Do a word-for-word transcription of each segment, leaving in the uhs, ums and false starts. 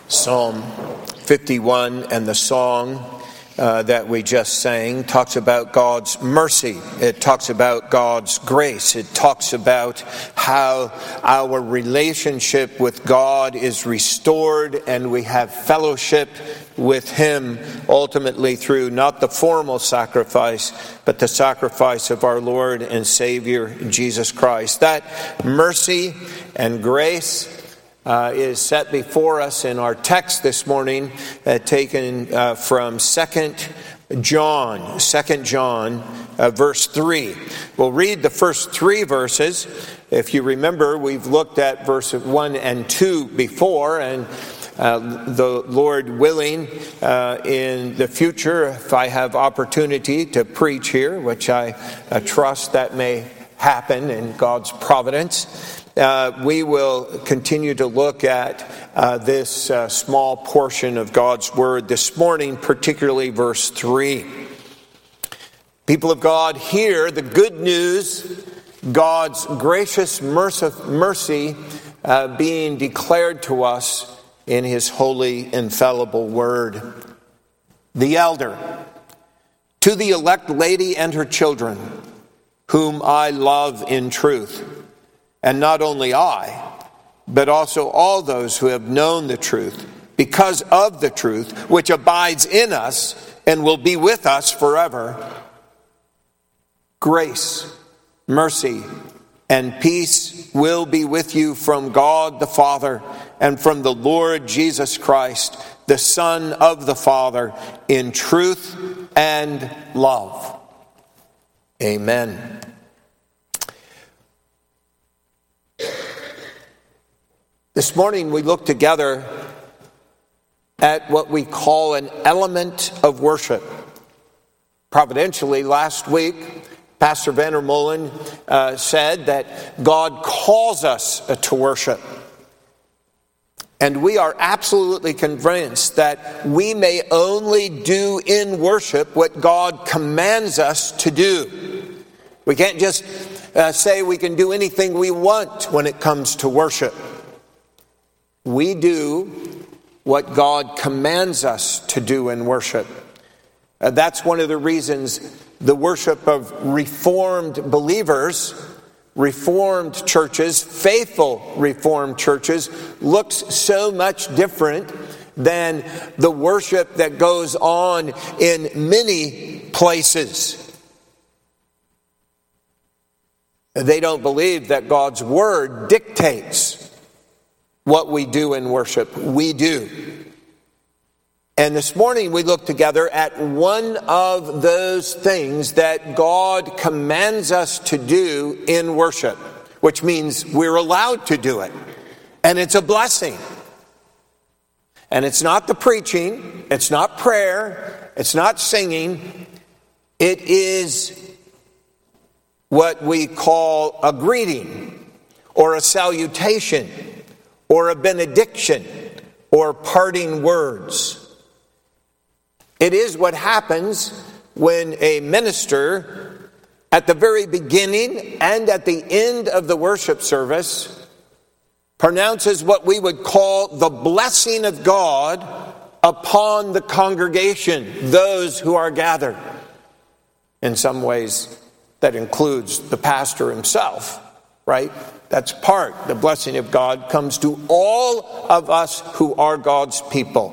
Psalm fifty-one and the song uh, that we just sang talks about God's mercy. It talks about God's grace. It talks about how our relationship with God is restored and we have fellowship with Him ultimately through not the formal sacrifice, but the sacrifice of our Lord and Savior Jesus Christ. That mercy and grace Uh, is set before us in our text this morning, uh, taken uh, from Second John, Second John, uh, verse three. We'll read the first three verses. If you remember, we've looked at verse one and two before, and uh, the Lord willing, uh, in the future, if I have opportunity to preach here, which I uh, trust that may happen in God's providence, Uh, we will continue to look at uh, this uh, small portion of God's Word this morning, particularly verse three. People of God, hear the good news, God's gracious mercy uh, being declared to us in His holy, infallible Word. The elder, to the elect lady and her children, whom I love in truth, and not only I, but also all those who have known the truth, because of the truth which abides in us and will be with us forever. Grace, mercy, and peace will be with you from God the Father and from the Lord Jesus Christ, the Son of the Father, in truth and love. Amen. This morning we look together at what we call an element of worship. Providentially, last week, Pastor Vander Molen uh, said that God calls us uh, to worship. And we are absolutely convinced that we may only do in worship what God commands us to do. We can't just uh, say we can do anything we want when it comes to worship. We do what God commands us to do in worship. Uh, that's one of the reasons the worship of Reformed believers, Reformed churches, faithful Reformed churches, looks so much different than the worship that goes on in many places. They don't believe that God's Word dictates what we do in worship. We do. And this morning we look together at one of those things that God commands us to do in worship, which means we're allowed to do it. And it's a blessing. And it's not the preaching, it's not prayer, it's not singing. It is what we call a greeting or a salutation, or a benediction, or parting words. It is what happens when a minister, at the very beginning and at the end of the worship service, pronounces what we would call the blessing of God upon the congregation, those who are gathered. In some ways, that includes the pastor himself, right? That's part. The blessing of God comes to all of us who are God's people.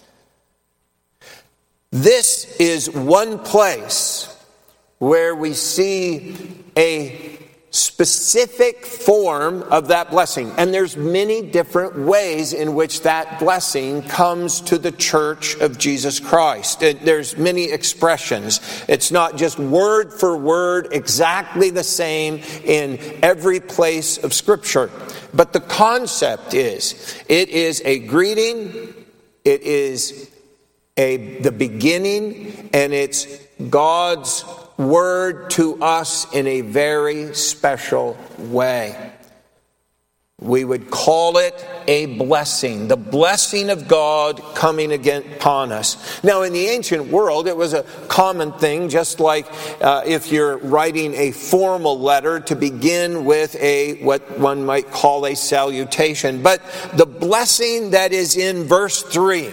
This is one place where we see a specific form of that blessing. And there's many different ways in which that blessing comes to the church of Jesus Christ. There's many expressions. It's not just word for word exactly the same in every place of Scripture. But the concept is, it is a greeting, it is a the beginning, and it's God's word to us in a very special way. we would call it a blessing, the blessing of God coming again upon us. Now, in the ancient world, it was a common thing, just like uh, if you're writing a formal letter, to begin with a what one might call a salutation. But the blessing that is in verse three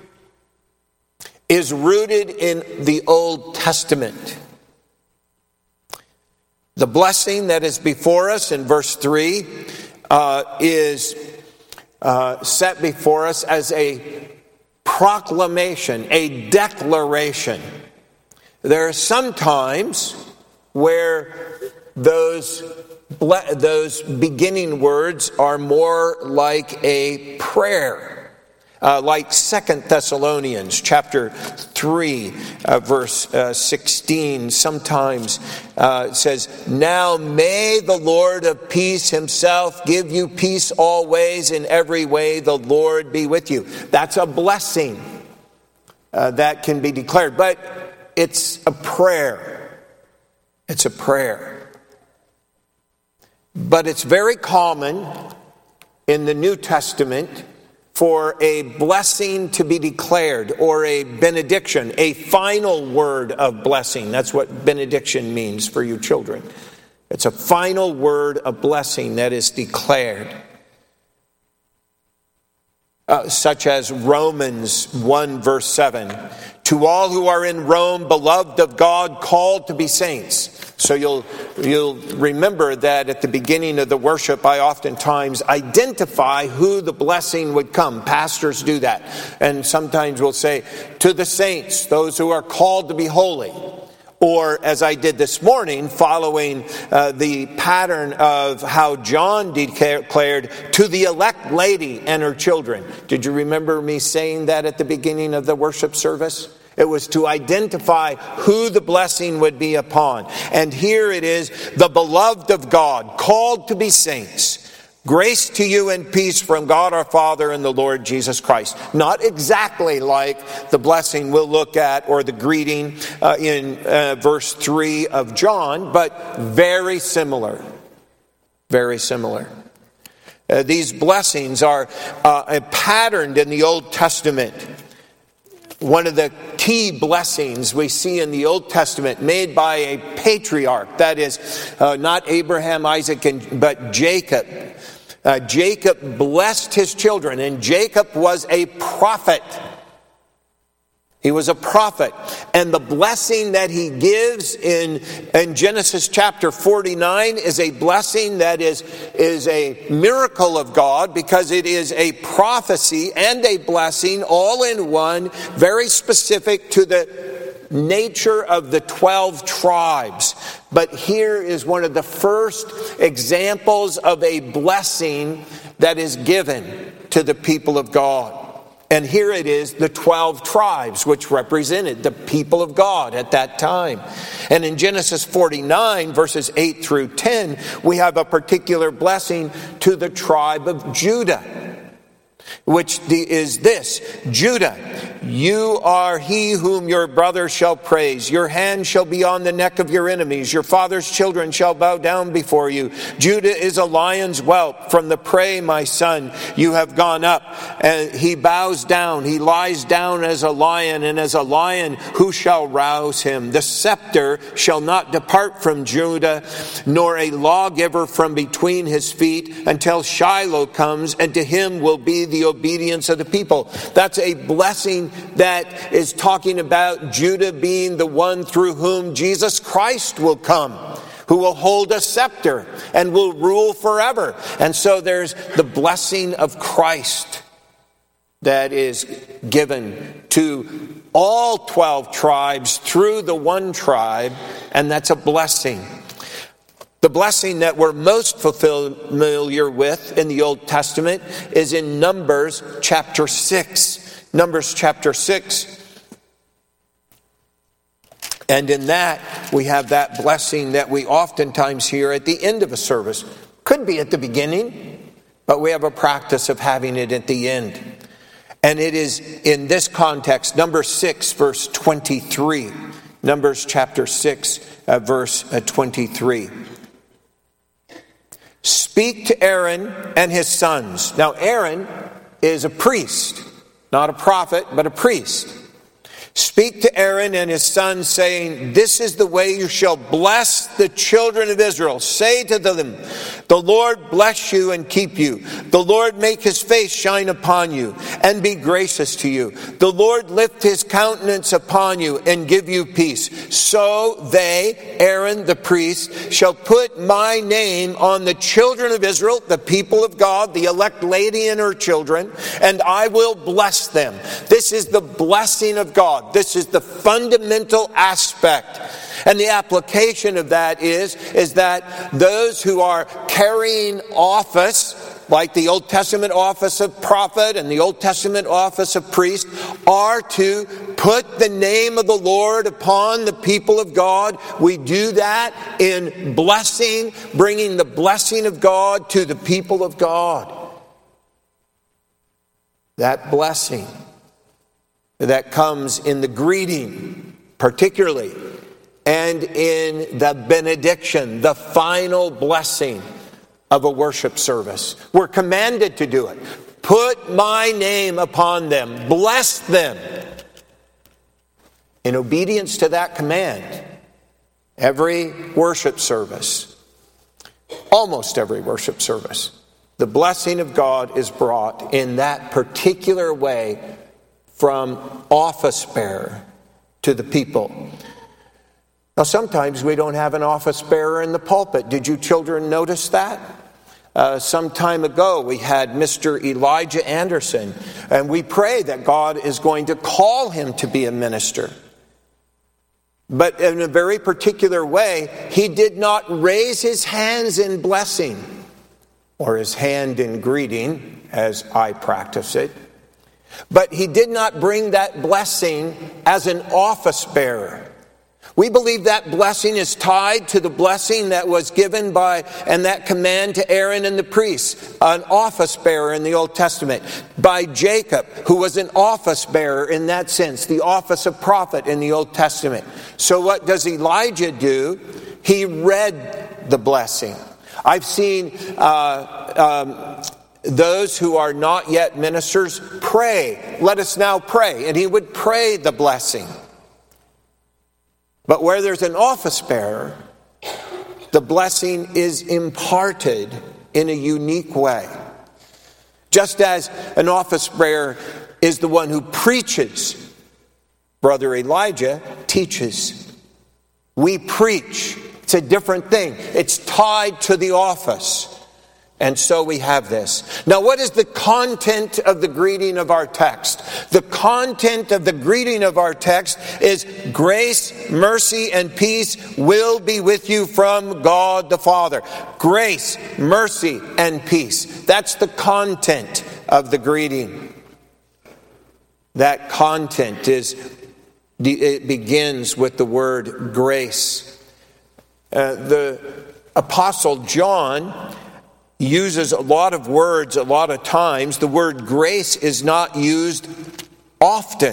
is rooted in the Old Testament. The blessing that is before us in verse three uh, is uh, set before us as a proclamation, a declaration. There are some times where those, those beginning words are more like a prayer. Uh, like Second Thessalonians chapter three, uh, verse uh, sixteen, sometimes uh, says, "Now may the Lord of peace himself give you peace always, in every way the Lord be with you." That's a blessing uh, that can be declared, but it's a prayer. It's a prayer. But it's very common in the New Testament for a blessing to be declared, or a benediction, a final word of blessing. That's what benediction means for you children. It's a final word of blessing that is declared. Uh, such as Romans one verse seven. "To all who are in Rome, beloved of God, called to be saints." So you'll you'll remember that at the beginning of the worship, I oftentimes identify who the blessing would come. Pastors do that. And sometimes we'll say, "To the saints, those who are called to be holy." Or, as I did this morning, following uh, the pattern of how John declared, "To the elect lady and her children." Did you remember me saying that at the beginning of the worship service? It was to identify who the blessing would be upon. And here it is, "The beloved of God, called to be saints. Grace to you and peace from God our Father and the Lord Jesus Christ." Not exactly like the blessing we'll look at, or the greeting uh, in uh, verse three of John, but very similar. Very similar. Uh, these blessings are uh, patterned in the Old Testament. One of the key blessings we see in the Old Testament made by a patriarch, that is uh, not Abraham, Isaac, and, but Jacob. Uh, Jacob blessed his children, and Jacob was a prophet. He was a prophet. And the blessing that he gives in, in Genesis chapter forty-nine is a blessing that is, is a miracle of God, because it is a prophecy and a blessing all in one, very specific to the nature of the twelve tribes. But here is one of the first examples of a blessing that is given to the people of God. And here it is, the twelve tribes, which represented the people of God at that time. And in Genesis forty-nine, verses eight through ten, we have a particular blessing to the tribe of Judah, which is this: "Judah, you are he whom your brother shall praise. Your hand shall be on the neck of your enemies. Your father's children shall bow down before you. Judah is a lion's whelp. From the prey, my son, you have gone up. And he bows down. He lies down as a lion, and as a lion, who shall rouse him? The scepter shall not depart from Judah, nor a lawgiver from between his feet, until Shiloh comes, and to him will be the obedience of the people." That's a blessing that is talking about Judah being the one through whom Jesus Christ will come, who will hold a scepter and will rule forever. And so there's the blessing of Christ that is given to all twelve tribes through the one tribe, and that's a blessing. The blessing that we're most familiar with in the Old Testament is in Numbers chapter six. Numbers chapter six. And in that, we have that blessing that we oftentimes hear at the end of a service. Could be at the beginning, but we have a practice of having it at the end. And it is in this context, Numbers six, verse twenty-three. Numbers chapter six, uh, verse uh, twenty-three. Speak to Aaron and his sons. Now Aaron is a priest, not a prophet, but a priest. Speak to Aaron and his sons, saying, this is the way you shall bless the children of Israel. Say to them, the Lord bless you and keep you. The Lord make his face shine upon you and be gracious to you. The Lord lift his countenance upon you and give you peace. So they, Aaron the priest, shall put my name on the children of Israel, the people of God, the elect lady and her children, and I will bless them. This is the blessing of God. This is the fundamental aspect. And the application of that is, is that those who are carrying office, like the Old Testament office of prophet and the Old Testament office of priest, are to put the name of the Lord upon the people of God. We do that in blessing, bringing the blessing of God to the people of God. That blessing that comes in the greeting, particularly, and in the benediction, the final blessing of a worship service. We're commanded to do it. Put my name upon them. Bless them. In obedience to that command, every worship service, almost every worship service, the blessing of God is brought in that particular way from office bearer to the people. Now, sometimes we don't have an office bearer in the pulpit. Did you children notice that? Uh, some time ago, we had Mister Elijah Anderson, and we pray that God is going to call him to be a minister. But in a very particular way, he did not raise his hands in blessing, or his hand in greeting, as I practice it. But he did not bring that blessing as an office bearer. We believe that blessing is tied to the blessing that was given by, and that command to Aaron and the priests, an office bearer in the Old Testament, by Jacob, who was an office bearer in that sense, the office of prophet in the Old Testament. So what does Elijah do? He read the blessing. I've seen uh, um, those who are not yet ministers pray, let us now pray. And he would pray the blessing. But where there's an office bearer, the blessing is imparted in a unique way. Just as an office bearer is the one who preaches, Brother Elijah teaches. We preach. It's a different thing. It's tied to the office. And so we have this. Now, what is the content of the greeting of our text? The content of the greeting of our text is grace, mercy, and peace will be with you from God the Father. Grace, mercy, and peace. That's the content of the greeting. That content is, it begins with the word grace. Uh, the Apostle John uses a lot of words a lot of times. The word grace is not used often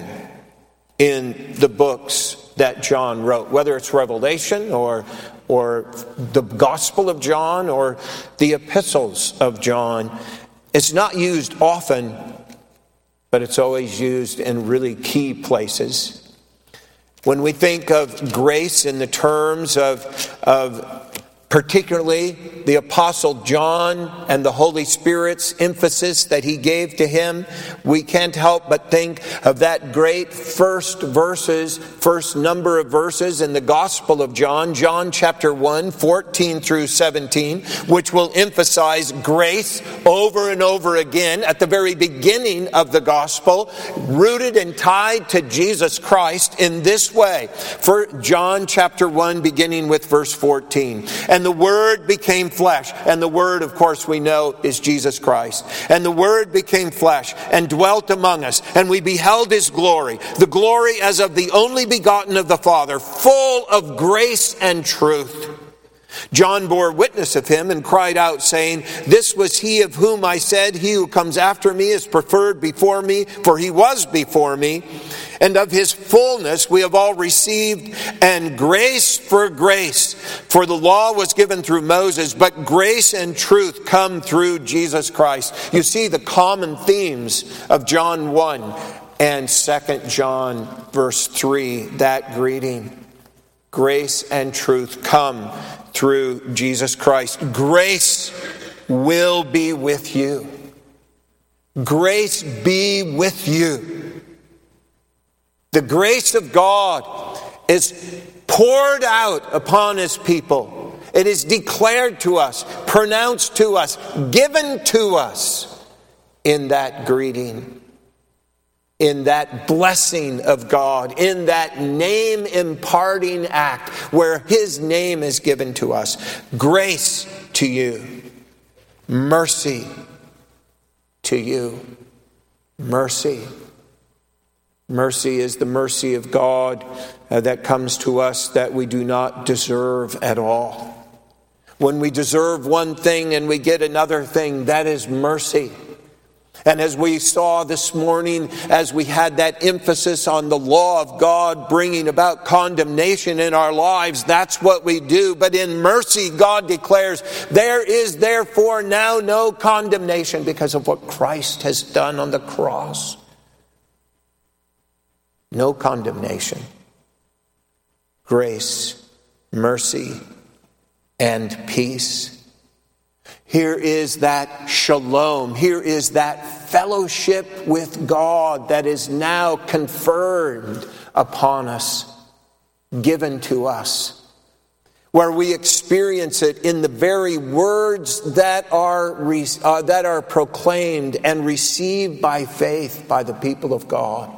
in the books that John wrote, whether it's Revelation or or the Gospel of John or the epistles of John. It's not used often, but it's always used in really key places. When we think of grace in the terms of of particularly the Apostle John and the Holy Spirit's emphasis that he gave to him, we can't help but think of that great first verses, first number of verses in the Gospel of John, John chapter one, fourteen through seventeen, which will emphasize grace over and over again at the very beginning of the Gospel, rooted and tied to Jesus Christ in this way. For John chapter one, beginning with verse fourteen. And the Word became flesh. And the Word, of course, we know is Jesus Christ. And the Word became flesh and dwelt among us. And we beheld His glory. The glory as of the only begotten of the Father, full of grace and truth. John bore witness of Him and cried out, saying, "This was He of whom I said, He who comes after me is preferred before me, for He was before me." And of his fullness we have all received, and grace for grace. For the law was given through Moses, but grace and truth come through Jesus Christ. You see the common themes of John one and Second John verse three, that greeting. Grace and truth come through Jesus Christ. Grace will be with you. Grace be with you. The grace of God is poured out upon his people. It is declared to us, pronounced to us, given to us in that greeting, in that blessing of God, in that name imparting act where his name is given to us. Grace to you. Mercy to you. Mercy. Mercy is the mercy of God uh, that comes to us that we do not deserve at all. When we deserve one thing and we get another thing, that is mercy. And as we saw this morning, as we had that emphasis on the law of God bringing about condemnation in our lives, that's what we do. But in mercy, God declares, there is therefore now no condemnation because of what Christ has done on the cross. No condemnation. Grace, mercy, and peace. Here is that shalom. Here is that fellowship with God that is now conferred upon us, given to us, where we experience it in the very words that are uh, that are proclaimed and received by faith by the people of God.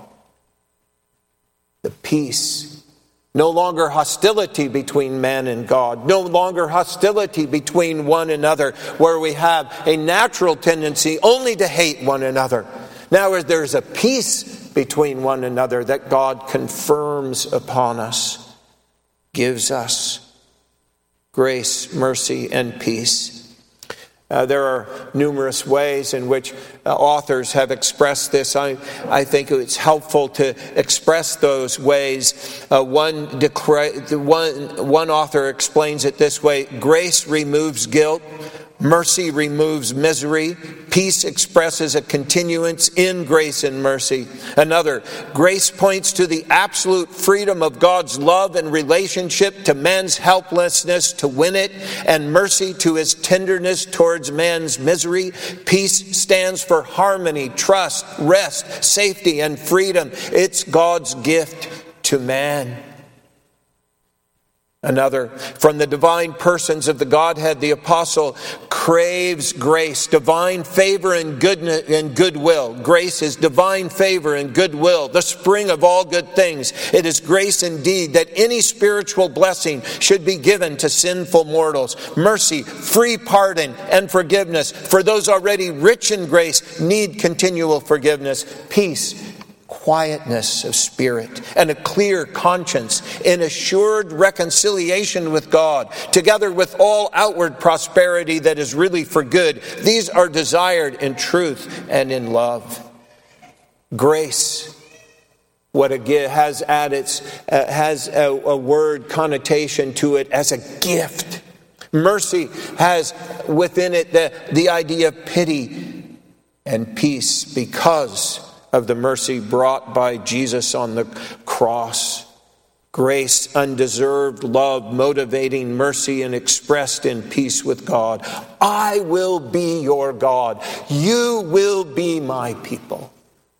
The peace. No longer hostility between man and God. No longer hostility between one another, where we have a natural tendency only to hate one another. Now there's a peace between one another that God confirms upon us, gives us grace, mercy, and peace. Uh, there are numerous ways in which uh, authors have expressed this. I, I think it's helpful to express those ways. Uh, one, decra- one, one author explains it this way: grace removes guilt, mercy removes misery, peace expresses a continuance in grace and mercy. Another, grace points to the absolute freedom of God's love and relationship to man's helplessness to win it, and mercy to his tenderness towards man's misery. Peace stands for harmony, trust, rest, safety, and freedom. It's God's gift to man. Another, from the divine persons of the Godhead, the apostle craves grace, divine favor and goodness and goodwill. Grace is divine favor and goodwill, the spring of all good things. It is grace indeed that any spiritual blessing should be given to sinful mortals. Mercy, free pardon, and forgiveness. For those already rich in grace need continual forgiveness. Peace, quietness of spirit, and a clear conscience, in assured reconciliation with God, together with all outward prosperity that is really for good. These are desired in truth and in love. Grace, what it has at its uh, has a, a word connotation to it as a gift. Mercy has within it the, the idea of pity and peace because of the mercy brought by Jesus on the cross. Grace, undeserved love, motivating mercy, and expressed in peace with God. I will be your God. You will be my people.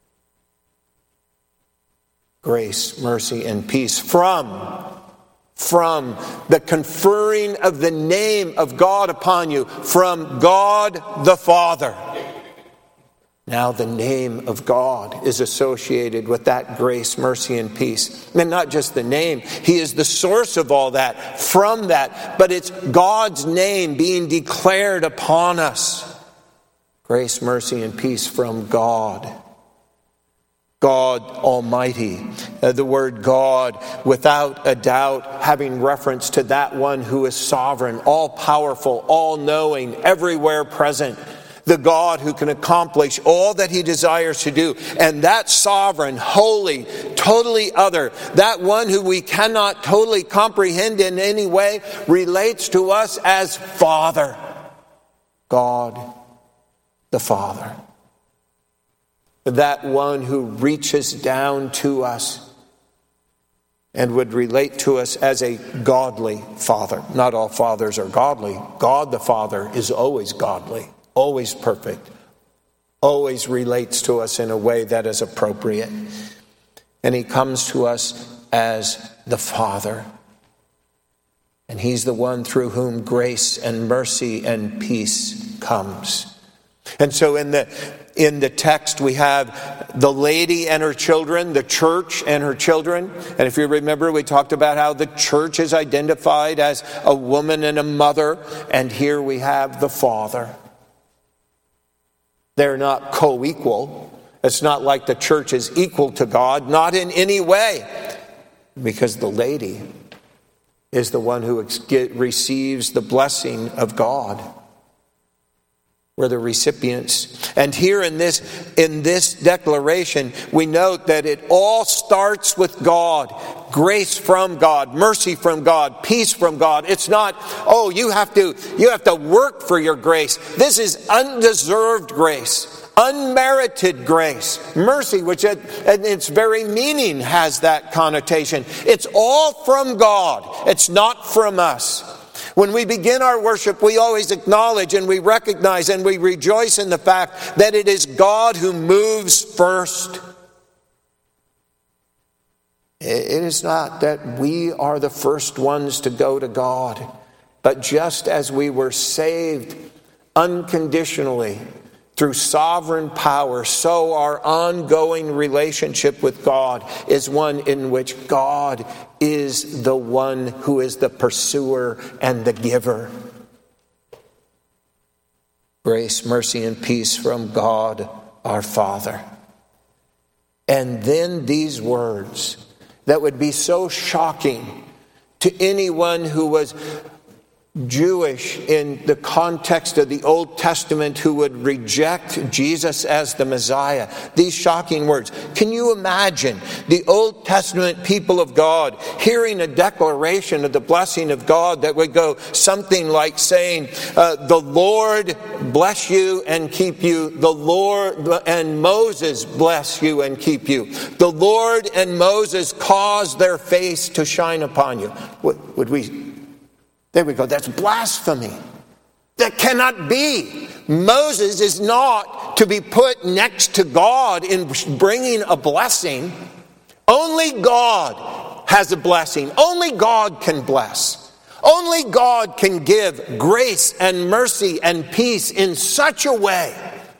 Grace, mercy, and peace from, from the conferring of the name of God upon you, from God the Father. Now the name of God is associated with that grace, mercy, and peace. And not just the name. He is the source of all that, from that. But it's God's name being declared upon us. Grace, mercy, and peace from God. God Almighty. Uh, the word God, without a doubt, having reference to that one who is sovereign, all-powerful, all-knowing, everywhere present. the God who can accomplish all that he desires to do. And that sovereign, holy, totally other, that one who we cannot totally comprehend in any way, relates to us as Father. God the Father. That one who reaches down to us and would relate to us as a godly Father. Not all fathers are godly. God the Father is always godly, always perfect, always relates to us in a way that is appropriate. And he comes to us as the Father. And he's the one through whom grace and mercy and peace comes. And so in the in the text we have the lady and her children, the church and her children. And if you remember, we talked about how the church is identified as a woman and a mother. And here we have the Father. They're not co-equal. It's not like the church is equal to God, not in any way. Because the lady is the one who receives the blessing of God. We're the recipients. And here in this, in this declaration, we note that it all starts with God. Grace from God, mercy from God, peace from God. It's not, oh, you have to, you have to work for your grace. This is undeserved grace, unmerited grace. Mercy, which in its very meaning has that connotation. It's all from God. It's not from us. When we begin our worship, we always acknowledge and we recognize and we rejoice in the fact that it is God who moves first. It is not that we are the first ones to go to God, but just as we were saved unconditionally through sovereign power, so our ongoing relationship with God is one in which God is the one who is the pursuer and the giver. Grace, mercy, and peace from God our Father. And then these words that would be so shocking to anyone who was Jewish in the context of the Old Testament who would reject Jesus as the Messiah. These shocking words. Can you imagine the Old Testament people of God hearing a declaration of the blessing of God that would go something like saying, uh, the Lord bless you and keep you. The Lord and Moses bless you and keep you. The Lord and Moses cause their face to shine upon you. Would, would we... There we go. That's blasphemy. That cannot be. Moses is not to be put next to God in bringing a blessing. Only God has a blessing. Only God can bless. Only God can give grace and mercy and peace in such a way.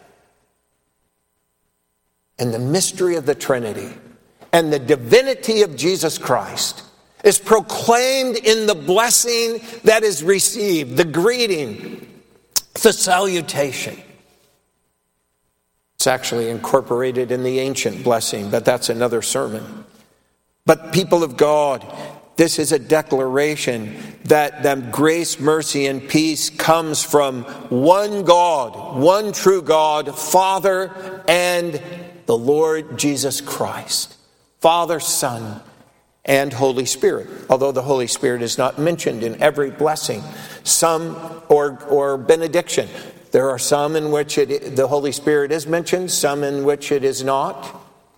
And the mystery of the Trinity and the divinity of Jesus Christ is proclaimed in the blessing that is received, the greeting, the salutation. It's actually incorporated in the ancient blessing, but that's another sermon. But people of God, this is a declaration that the grace, mercy, and peace comes from one God, one true God, Father, and the Lord Jesus Christ. Father, Son, and Holy Spirit, although the Holy Spirit is not mentioned in every blessing, some or or benediction. There are some in which it, the Holy Spirit is mentioned, some in which it is not.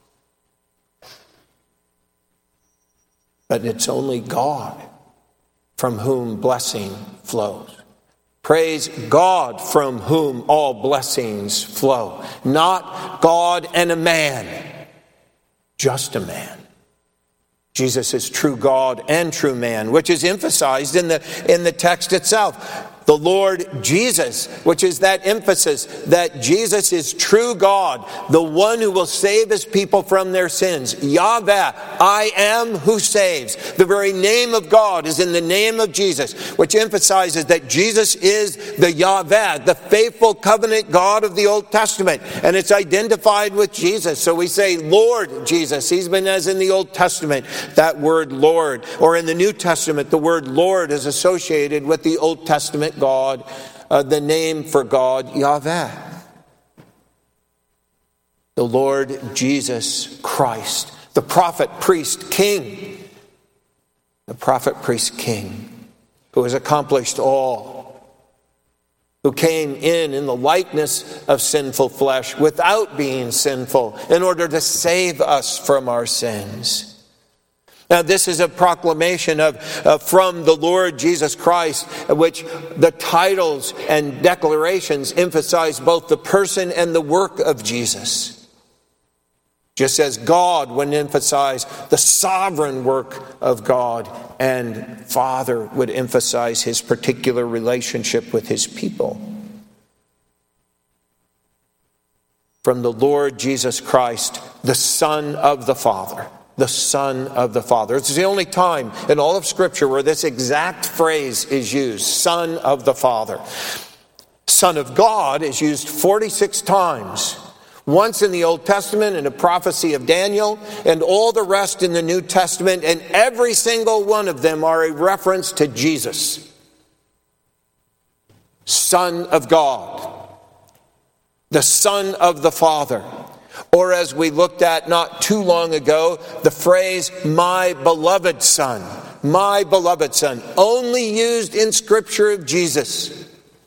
But it's only God from whom blessing flows. Praise God from whom all blessings flow. Not God and a man, just a man. Jesus is true God and true man, which is emphasized in the in the text itself. The Lord Jesus, which is that emphasis that Jesus is true God, the one who will save his people from their sins. Yahweh, I am who saves. The very name of God is in the name of Jesus, which emphasizes that Jesus is the Yahweh, the faithful covenant God of the Old Testament. And it's identified with Jesus. So we say, Lord Jesus. He's been as in the Old Testament, that word Lord. Or in the New Testament, the word Lord is associated with the Old Testament God, uh, the name for God, Yahweh. the Lord Jesus Christ, the prophet, priest, king, the prophet, priest, king, who has accomplished all, who came in in the likeness of sinful flesh without being sinful in order to save us from our sins. Now, this is a proclamation of uh, from the Lord Jesus Christ, which the titles and declarations emphasize both the person and the work of Jesus. Just as God would emphasize the sovereign work of God, and Father would emphasize his particular relationship with his people. From the Lord Jesus Christ, the Son of the Father. The Son of the Father. It's the only time in all of Scripture where this exact phrase is used, Son of the Father. Son of God is used forty-six times. Once in the Old Testament in a prophecy of Daniel, and all the rest in the New Testament, and every single one of them are a reference to Jesus. Son of God. The Son of the Father. Or as we looked at not too long ago, the phrase, my beloved Son. My beloved Son. Only used in Scripture of Jesus.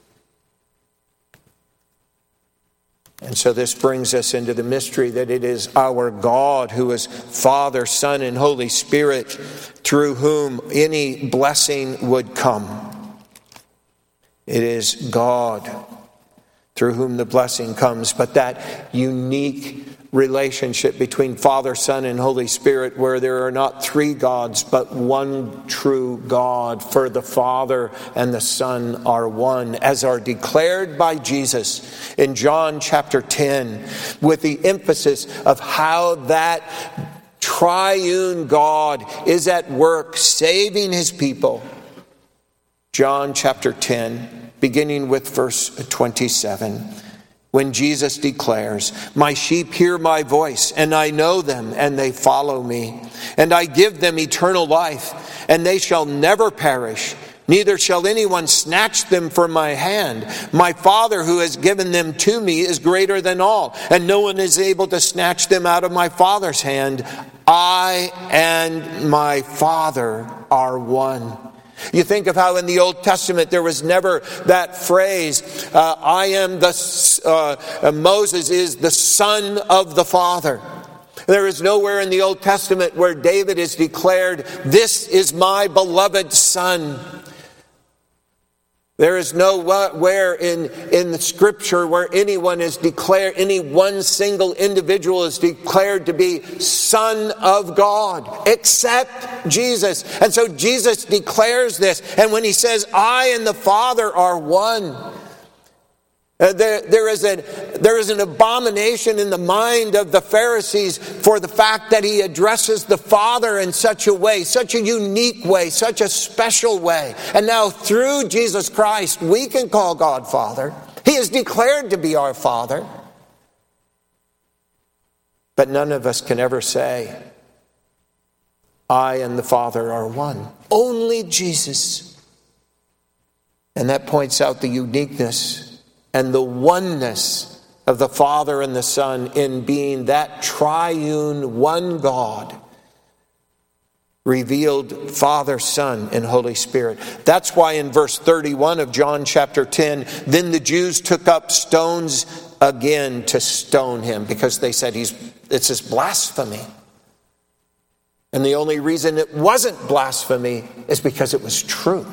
And so this brings us into the mystery that it is our God who is Father, Son, and Holy Spirit, through whom any blessing would come. It is God through whom the blessing comes, but that unique relationship between Father, Son, and Holy Spirit, where there are not three gods, but one true God, for the Father and the Son are one, as are declared by Jesus in John chapter ten, with the emphasis of how that triune God is at work saving his people. John chapter ten, beginning with verse twenty-seven. When Jesus declares, my sheep hear my voice, and I know them, and they follow me. And I give them eternal life, and they shall never perish, neither shall anyone snatch them from my hand. My Father who has given them to me is greater than all, and no one is able to snatch them out of my Father's hand. I and my Father are one. You think of how in the Old Testament there was never that phrase, uh, I am the, uh, Moses is the son of the Father. There is nowhere in the Old Testament where David is declared, this is my beloved son. There is nowhere in, in the Scripture where anyone is declared, any one single individual is declared to be Son of God, except Jesus. And so Jesus declares this. And when he says, I and the Father are one, Uh, there, there, is a, there is an abomination in the mind of the Pharisees for the fact that he addresses the Father in such a way, such a unique way, such a special way. And now through Jesus Christ, we can call God Father. He is declared to be our Father. But none of us can ever say, I and the Father are one. Only Jesus. And that points out the uniqueness and the oneness of the Father and the Son in being that triune one God, revealed Father, Son, and Holy Spirit. That's why in verse thirty-one of John chapter ten, then the Jews took up stones again to stone him, because they said he's it's his blasphemy. And the only reason it wasn't blasphemy is because it was true.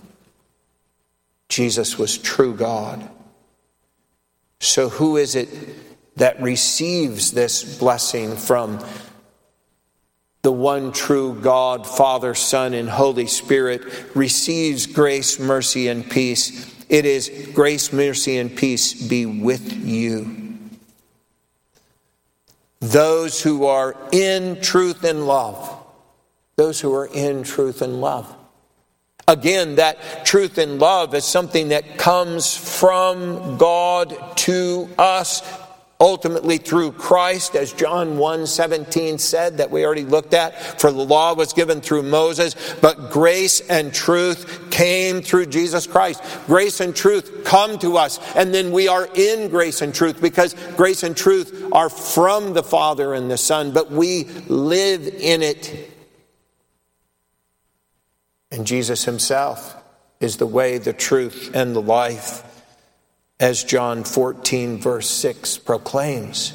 Jesus was true God. So who is it that receives this blessing from the one true God, Father, Son, and Holy Spirit, receives grace, mercy, and peace? It is grace, mercy, and peace be with you. Those who are in truth and love. Those who are in truth and love. Again, that truth and love is something that comes from God to us ultimately through Christ, as John one seventeen said, that we already looked at. For the law was given through Moses, but grace and truth came through Jesus Christ. Grace and truth come to us, and then we are in grace and truth, because grace and truth are from the Father and the Son, but we live in it. And Jesus himself is the way, the truth, and the life, as John fourteen verse six proclaims.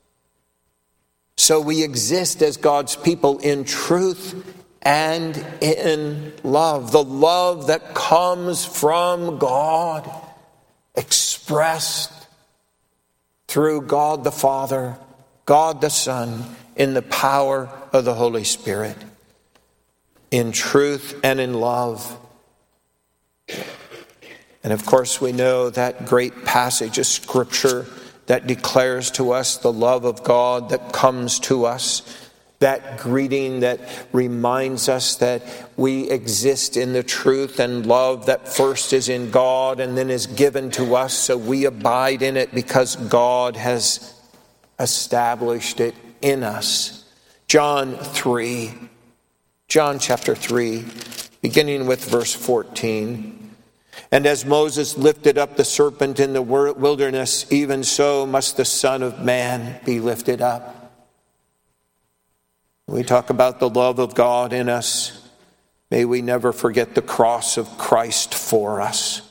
So we exist as God's people in truth and in love. The love that comes from God, expressed through God the Father, God the Son, in the power of the Holy Spirit. In truth and in love. And of course we know that great passage of Scripture that declares to us the love of God that comes to us. That greeting that reminds us that we exist in the truth and love that first is in God and then is given to us, so we abide in it because God has established it in us. John three. John chapter three, beginning with verse fourteen. And as Moses lifted up the serpent in the wilderness, even so must the Son of Man be lifted up. We talk about the love of God in us. May we never forget the cross of Christ for us,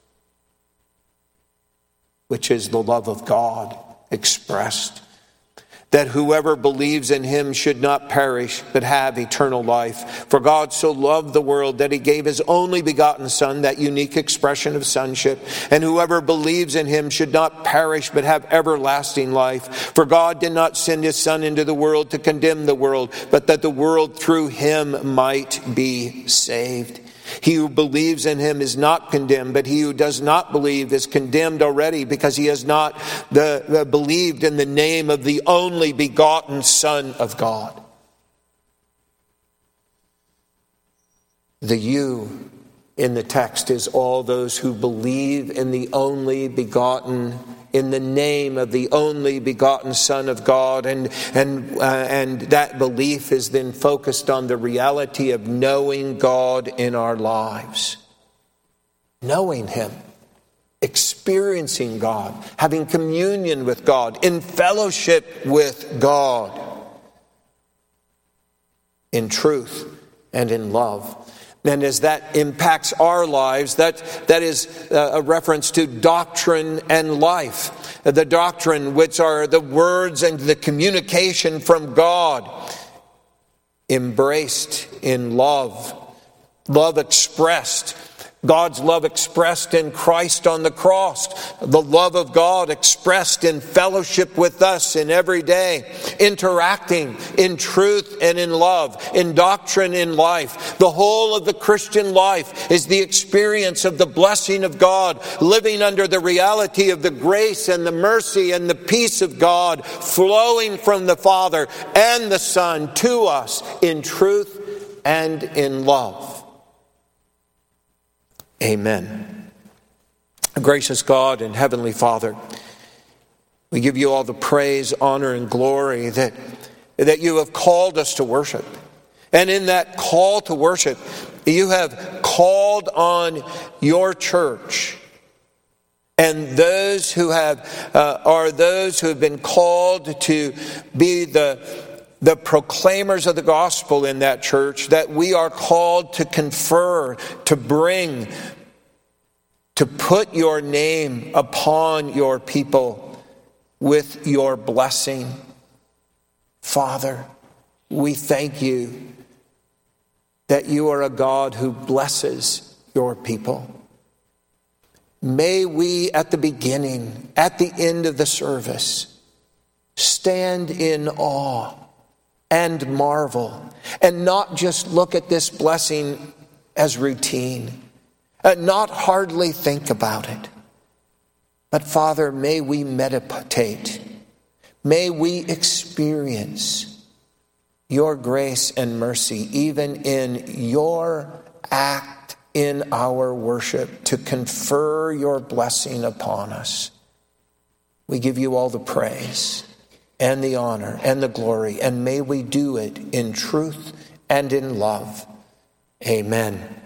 which is the love of God expressed. That whoever believes in him should not perish, but have eternal life. For God so loved the world that he gave his only begotten Son, that unique expression of sonship. And whoever believes in him should not perish, but have everlasting life. For God did not send his Son into the world to condemn the world, but that the world through him might be saved. He who believes in him is not condemned, but he who does not believe is condemned already, because he has not the, the believed in the name of the only begotten Son of God. The you in the text is all those who believe in the only begotten, in the name of the only begotten Son of God, and and uh, and that belief is then focused on the reality of knowing God in our lives. Knowing him, experiencing God, having communion with God, in fellowship with God, in truth and in love. And as that impacts our lives, that, that is a reference to doctrine and life. The doctrine, which are the words and the communication from God, embraced in love, love expressed. God's love expressed in Christ on the cross. The love of God expressed in fellowship with us in every day. Interacting in truth and in love. In doctrine, in life. The whole of the Christian life is the experience of the blessing of God. Living under the reality of the grace and the mercy and the peace of God. Flowing from the Father and the Son to us in truth and in love. Amen. Gracious God and Heavenly Father, we give you all the praise, honor, and glory that, that you have called us to worship. And in that call to worship, you have called on your church. And those who have uh, are those who have been called to be the the proclaimers of the gospel in that church, that we are called to confer, to bring, to put your name upon your people with your blessing. Father, we thank you that you are a God who blesses your people. May we at the beginning, at the end of the service, stand in awe and marvel, and not just look at this blessing as routine, and not hardly think about it. But Father, may we meditate, may we experience your grace and mercy, even in your act in our worship, to confer your blessing upon us. We give you all the praise and the honor and the glory, and may we do it in truth and in love. Amen.